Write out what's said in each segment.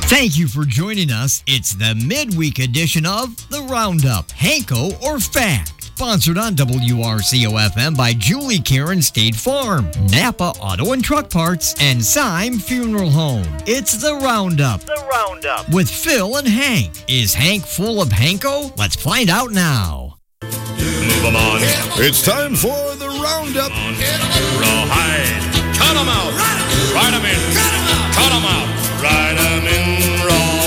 Thank you for joining us. It's the midweek edition of The Roundup, Hanko or Fact. Sponsored on WRCO-FM by Julie Karen State Farm, Napa Auto and Truck Parts, and Syme Funeral Home. It's The Roundup. The Roundup. With Phil and Hank. Is Hank full of Hanko? Let's find out now. Move 'em on. It's time for The Roundup. Rawhide. Cut 'em out. Ride 'em in. Cut 'em out. Ride 'em in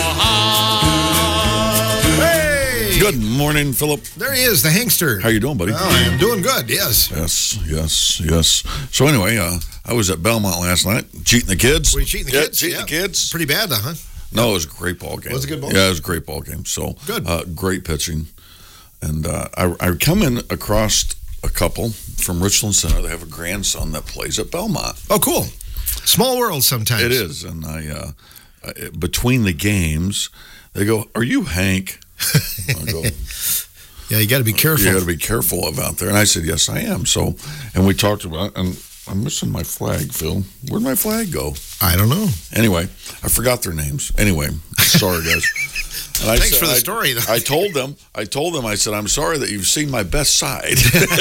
rawhide. Hey! Good morning, Philip. There he is, the Hankster. How you doing, buddy? Oh, I am doing good, yes. Yes. So anyway, I was at Belmont last night, cheating the kids. Were you cheating the kids? Cheating the kids. Pretty bad, huh? No, it was a great ball game. Was it a good ball game? Yeah, it was a great ball game. So good. Great pitching. And I come in across a couple from Richland Center. They have a grandson that plays at Belmont. Oh, cool. Small world sometimes. It is. And I between the games, they go, "Are you Hank?" I go, yeah, you got to be careful. You got to be careful out there. And I said, "Yes, I am." So, and we talked about it, and I'm missing my flag, Phil. Where'd my flag go? I don't know. Anyway, I forgot their names. Anyway, sorry, guys. And Thanks for the story, though. I told them, I said, "I'm sorry that you've seen my best side."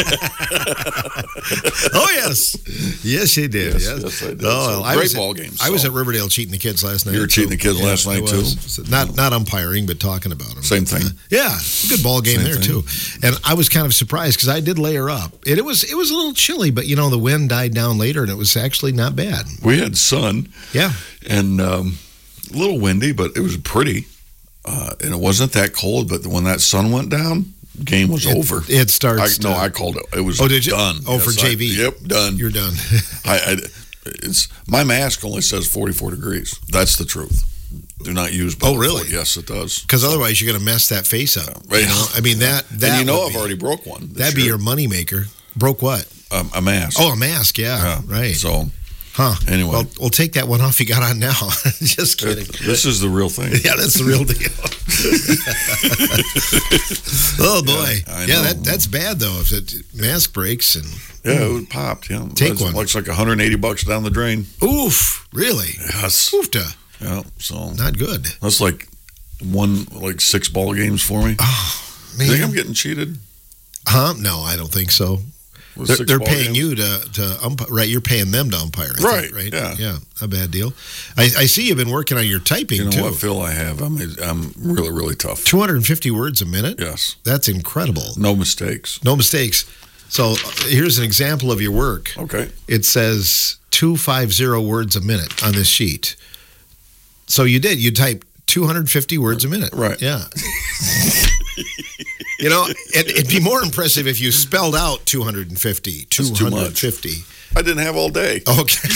Oh, yes. Yes, you did. Yes, I did. Oh, so, great ball game. I was at Riverdale cheating the kids last night. You were cheating the kids last night, too? Not umpiring, but talking about them. Same thing. Yeah, good ball game there, too. And I was kind of surprised because I did layer up. It was a little chilly, but, the wind died down later, and it was actually not bad. We had sun. Yeah. And a little windy, but it was pretty. And it wasn't that cold, but when that sun went down, game was over. It starts. I called it. It was did you? Done. Oh, yes, for JV. Yep, done. You're done. It's my mask only says 44 degrees. That's the truth. Do not use. Oh, really? Yes, it does. Because otherwise, you're going to mess that face up. Right. I mean that. And I've already broke one. That'd be your moneymaker. Broke what? A mask. Oh, a mask. Yeah. Right. So. Huh. Anyway. Well, we'll take that one off you got on now. Just kidding. This is the real thing. Yeah, that's the real deal. Oh, boy. Yeah, that's bad, though, if the mask breaks. And it popped. Yeah. Take one. Looks like $180 down the drain. Oof. Really? Yes. Oofta. Yeah. So. Not good. That's like 6 ball games for me. Oh, man. You think I'm getting cheated? Huh? No, I don't think so. They're paying you to umpire, right? You're paying them to umpire, right? Right? Yeah, a bad deal. I see you've been working on your typing, too. You know what, Phil? I'm really, really tough. 250 words a minute? Yes. That's incredible. No mistakes. No mistakes. So here's an example of your work. Okay. It says 250 words a minute on this sheet. So you typed 250 words a minute. Right. Yeah. It'd be more impressive if you spelled out 250. 250. I didn't have all day. Okay.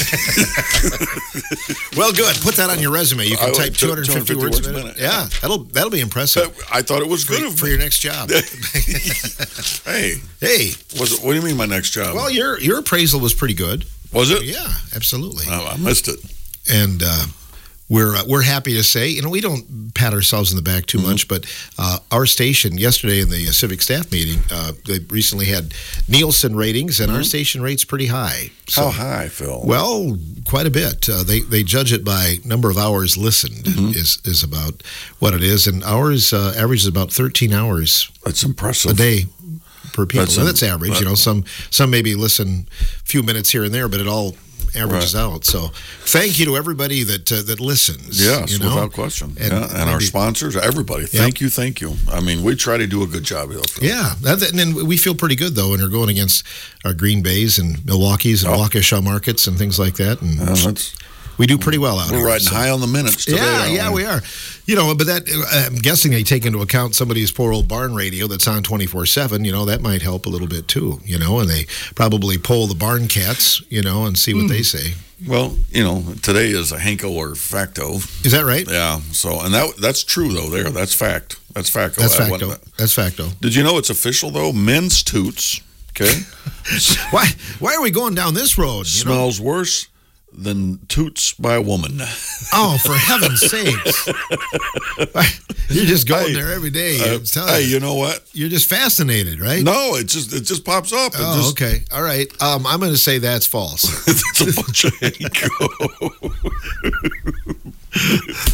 Well, good. Put that on your resume. You can type 250 words a minute. Yeah, that'll be impressive. I thought it was good for your next job. Hey. What do you mean my next job? Well, your appraisal was pretty good. Was it? Yeah, absolutely. I missed it. And we're happy to say, we don't pat ourselves in the back too much, but our station yesterday in the civic staff meeting, they recently had Nielsen ratings, and our station rates pretty high. So, how high, Phil? Well, quite a bit. They judge it by number of hours listened is about what it is, and ours averages about 13 hours. That's impressive. A day per people. That's average. Some maybe listen a few minutes here and there, but it all averages out. So thank you to everybody that listens. Yes, without question. And our sponsors, everybody. Thank you. I mean, we try to do a good job. Yeah. And then we feel pretty good, though, when we're going against our Green Bays and Milwaukee's and Waukesha markets and things like that. And we do pretty well out here. We're riding high on the minutes today. Yeah, we are. But that I'm guessing they take into account somebody's poor old barn radio that's on 24/7. That might help a little bit too. And they probably poll the barn cats. And see what they say. Well, today is a Hanko or Facto. Is that right? Yeah. So, and that's true though. That's fact. That's Facto. That's Facto. That's Facto. Did you know it's official though? Men's toots. Okay. Why are we going down this road? Smells worse than toots by a woman. Oh, for heaven's sakes. You're just going there every day. Hey, you know what? You're just fascinated, right? No, it just pops up. Okay. All right. I'm going to say that's false. That's a bunch of Hanko.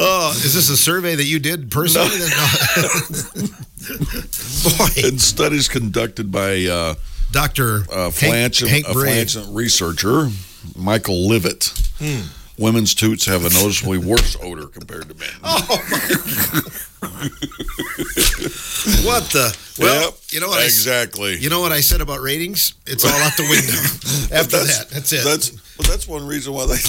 Oh, is this a survey that you did personally? No. Boy. In studies conducted by Dr. Hank Bray. flancent researcher, Michael Livet. Women's toots have a noticeably worse odor compared to men. What the? Well, Yep, you know what? exactly. You know what I said about ratings? It's all out the window. After that's it. That's one reason why they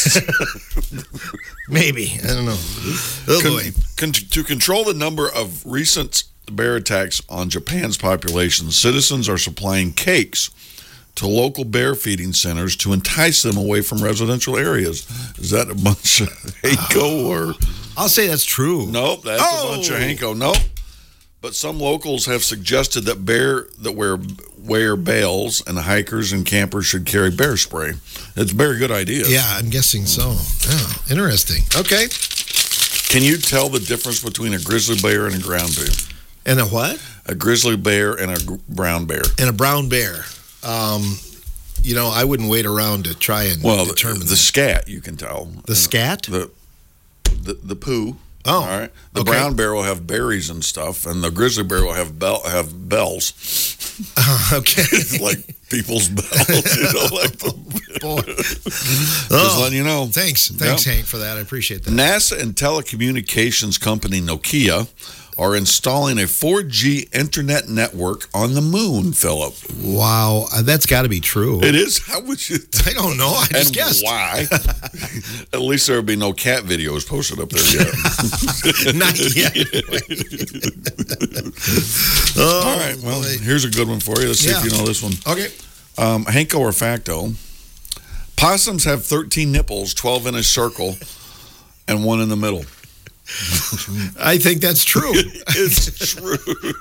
Maybe. I don't know. Oh, boy. To control the number of recent bear attacks on Japan's population, citizens are supplying cakes to local bear feeding centers to entice them away from residential areas. Is that a bunch of Hanko or? I'll say that's true. Nope, that's a bunch of Hanko. Nope. But some locals have suggested that wear bales and hikers and campers should carry bear spray. It's a very good idea. Yeah, I'm guessing so. Oh, interesting. Okay. Can you tell the difference between a grizzly bear and a ground bear? And a what? A grizzly bear and a brown bear. And a brown bear. I wouldn't wait around to try and determine the scat. You can tell the scat. The poo. Oh, all right. The brown bear will have berries and stuff, and the grizzly bear will have bells. Okay, like people's bells. Like the boy. Just letting you know. Thanks, Hank, for that. I appreciate that. NASA and telecommunications company Nokia are installing a 4G internet network on the moon, Philip. Wow, that's got to be true. It is? How would you? I don't know. I just guessed. Why? At least there would be no cat videos posted up there yet. Not yet. All right, well, here's a good one for you. Let's see if you know this one. Okay. Hanko or facto. Possums have 13 nipples, 12 in a circle, and one in the middle. I think that's true. It's true.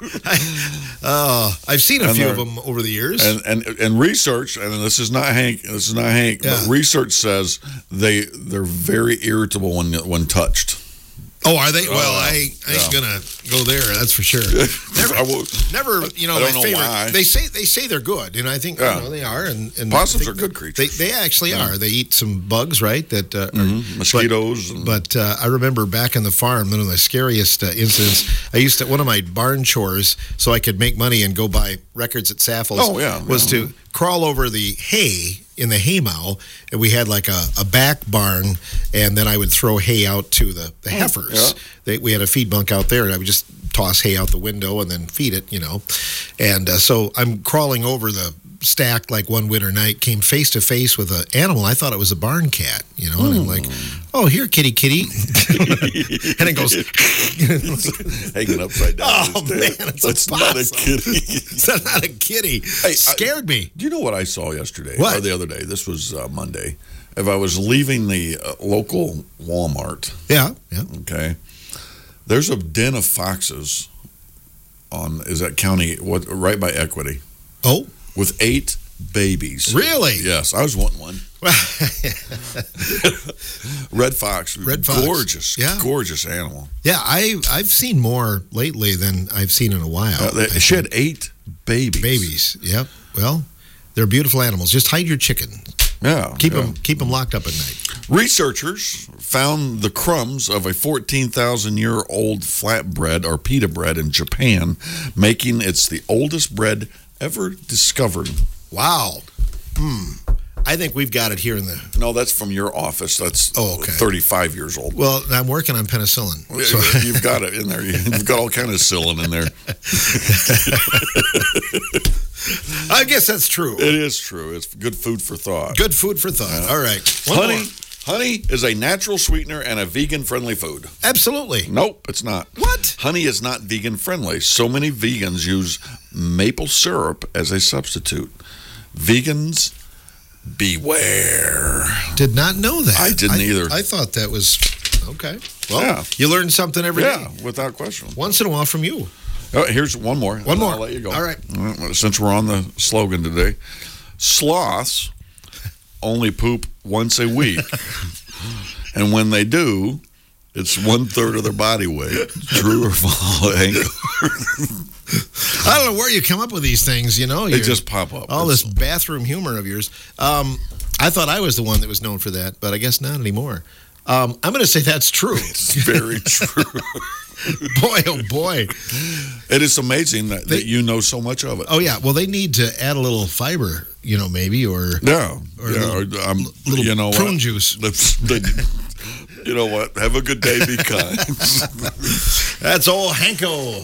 I've seen a few of them over the years. And research, and this is not Hank, but research says they're very irritable when touched. Oh, are they? Well, I ain't gonna go there. That's for sure. Never. I don't know why. They say they're good, and I think they are. And possums are good creatures. They actually are. They eat some bugs, right? That mosquitoes. But I remember back on the farm, one of the scariest incidents. One of my barn chores, so I could make money and go buy records at Saffles. Was to crawl over the hay in the hay mow, and we had like a back barn, and then I would throw hay out to the heifers. Yeah. We had a feed bunk out there, and I would just toss hay out the window and then feed it, And so I'm crawling over the stack like one winter night, came face to face with an animal. I thought it was a barn cat, and I'm like, oh, here, kitty. And it goes hanging upside down. Oh, man, it's not a kitty. It's not a kitty. Hey, scared me. Do you know what I saw yesterday? What? Or the other day? This was Monday. If I was leaving the local Walmart. Yeah. Okay. There's a den of foxes is that county, right by Equity. Oh. With 8 babies. Really? Yes, I was wanting one. Red fox. Gorgeous. Yeah. Gorgeous animal. Yeah, I've seen more lately than I've seen in a while. She had 8 babies. Yep. Well, they're beautiful animals. Just hide your chicken. Yeah. Keep them locked up at night. Researchers found the crumbs of a 14,000-year-old flatbread or pita bread in Japan, making it the oldest bread ever discovered. Wow. I think we've got it here in the... No, that's from your office. That's 35 years old. Well, I'm working on penicillin. So. You've got it in there. You've got all kind of psyllin in there. I guess that's true. It is true. It's good food for thought. Good food for thought. All right. Honey is a natural sweetener and a vegan-friendly food. Absolutely. Nope, it's not. What? Honey is not vegan-friendly. So many vegans use maple syrup as a substitute. Vegans, beware. Did not know that. I didn't either. I thought that was... Okay. Well, you learn something every day. Yeah, without question. Once in a while from you. Here's one more. One more. I'll let you go. All right. Since we're on the slogan today. Sloths only poop once a week. And when they do, it's 1/3 of their body weight. True or false, Hank? I don't know where you come up with these things, They just pop up. All this bathroom humor of yours. I thought I was the one that was known for that, but I guess not anymore. I'm going to say that's true. It's very true. Boy, oh boy. It is amazing that you know so much of it. Oh, yeah. Well, they need to add a little fiber, maybe, or Yeah. Or little you know prune what? Juice. You know what? Have a good day. Be kind. That's old Hanko.